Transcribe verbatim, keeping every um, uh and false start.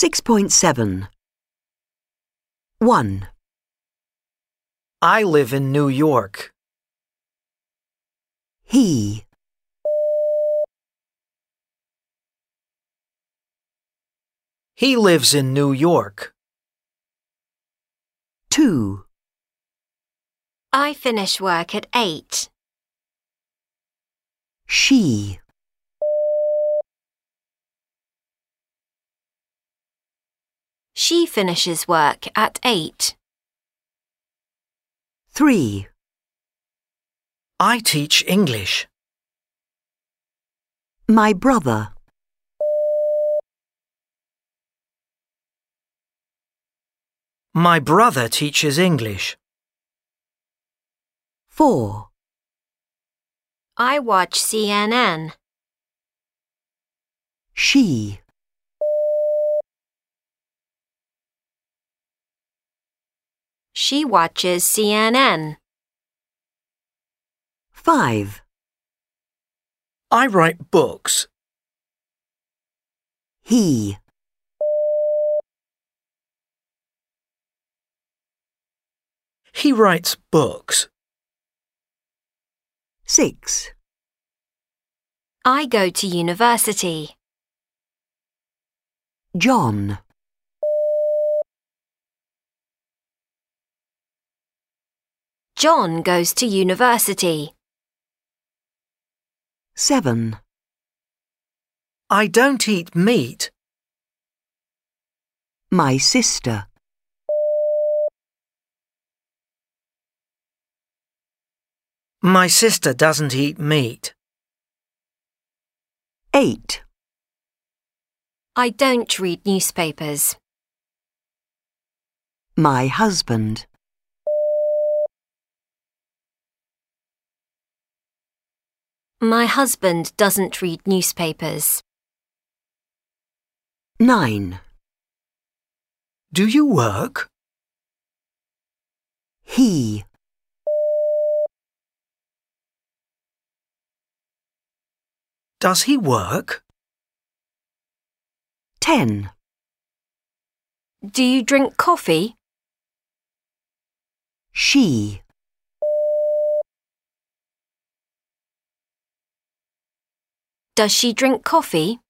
six point seven. one. I live in New York. He. He lives in New York. two. I finish work at eight. She. She finishes work at eight. three. I teach English. My brother. My brother teaches English. four. I watch C N N. She. She watches C N N. five. I write books. He. He writes books. six. I go to university. John. John goes to university. seven. I don't eat meat. My sister. My sister doesn't eat meat. eight. I don't read newspapers. My husband. My husband doesn't read newspapers. nine. Do you work? He. Does he work? ten. Do you drink coffee? She. Does she drink coffee?